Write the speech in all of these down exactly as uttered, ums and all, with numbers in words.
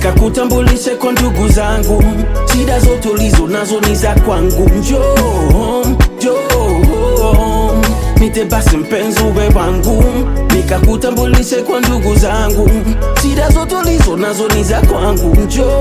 nikakutambulishe kwa ndugu zangu. Shida zote ulizo nazo ni za kwangu. Njoo, njoo, nite basi mpenzi uwe wangu, nikakutambulishe kwa ndugu zangu. Shida zote ulizo nazo ni za kwangu. Njoo,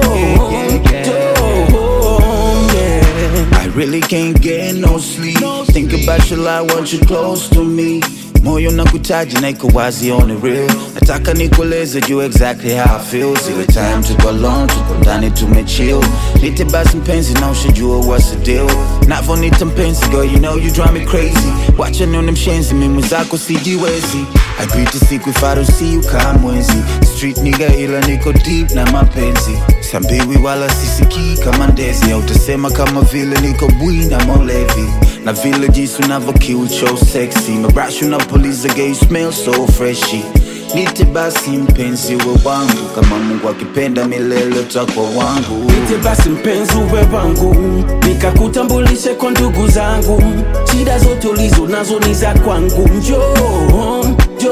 njoo, yeah. I really can't get no sleep. Think about your life, want you close to me. Moyo nakutaji na iko wazi on the real. Nataka nikueleze you exactly how I feel. Zile time to go alone, tuko ndani tumechill. Nite basi mpenzi na ushajua what's the deal. Navonita mpenzi girl, you know you drive me crazy. Watcha none mshenzi, mimi zako sijiwezi. I beat the siku if I don't see you kamwezi. Street nigga ila niko deep na mapenzi. Sambiwi wala sisiki kama ndezi. Au utasema kama vile niko bui na molevi. Na vile jinsi unavyokill so sexy. Mabrashu na police gay you smell so freshy. Nite basi mpenzi uwe wangu, kama Mungu akipenda milele utakuwa wangu. Nite basi mpenzi uwe wangu, nikakutambulishe kwa ndugu zangu. Shida zote ulizo nazo ni za kwangu. Njoo,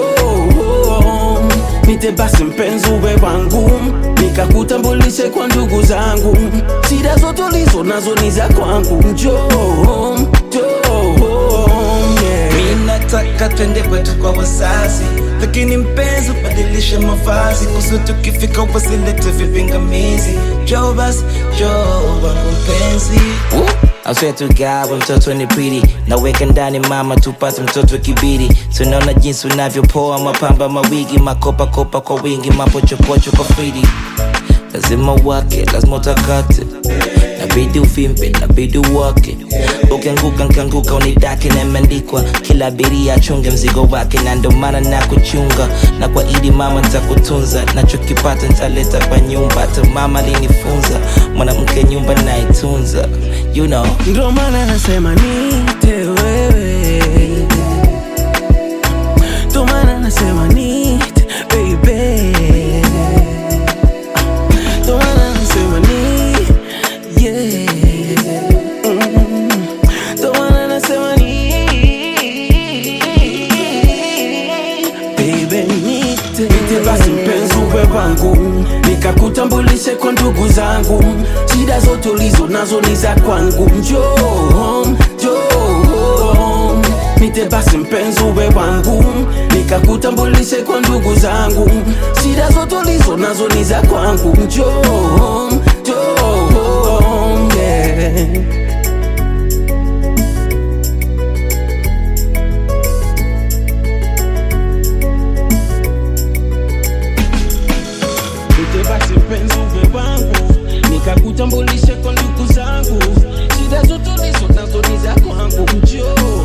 njoo, nite basi mpenzi uwe wangu, nikakutambulishe kwa ndugu zangu. Shida zote ulizo nazo ni za kwangu. Njoo, njoo, yeah. Mimi nataka twende kwetu kwa wazazi, lakini mpenzi ubadilishe mavazi, kusu tukifika upasilete vipingamizi. Njoo basi, njoo wangu mpenzi. I swear to God, mtoto ni pretty. Naweka ndani mama tupate mtoto kibiri. Tunaona jinsi unavyopoa, mapamba mawigi, makopa kopa kwa wingi, mapochopocho kwa fridi. Lazima wake, lazima utakate, nabidi uvimbe, nabidi uwake. Ukianguka nkianguka unidake na imeandikwa, kila abiria achunge mzigo wake. Na ndo maana na kuchunga, na kwa idi mama nitakutunza. Nachokipata nitaleta kwa nyumba, hata mama alinifunza, mwanamke nyumba naitunza, you know. Ndo maana nasema nite wewe, ndo maana nasema nite baby, ndo maana nasema ni yeah, ndo maana nasema ni baby nite. Nite basi mpenzi uwe wangu, nikakutambulishe kwa ndugu zangu. Shida zote ulizo nazo ni za kwangu. Njoo, njoo, nite basi mpenzi uwe wangu, nikakutambulishe kwa ndugu zangu. Shida zote ulizo nazo ni za kwangu. Njoo, njoo, yeah. Nite basi mpenzi uwe wangu, nikakutambulishe kwa ndugu zangu. Shida zote ulizo nazo ni za kwangu. Njoo.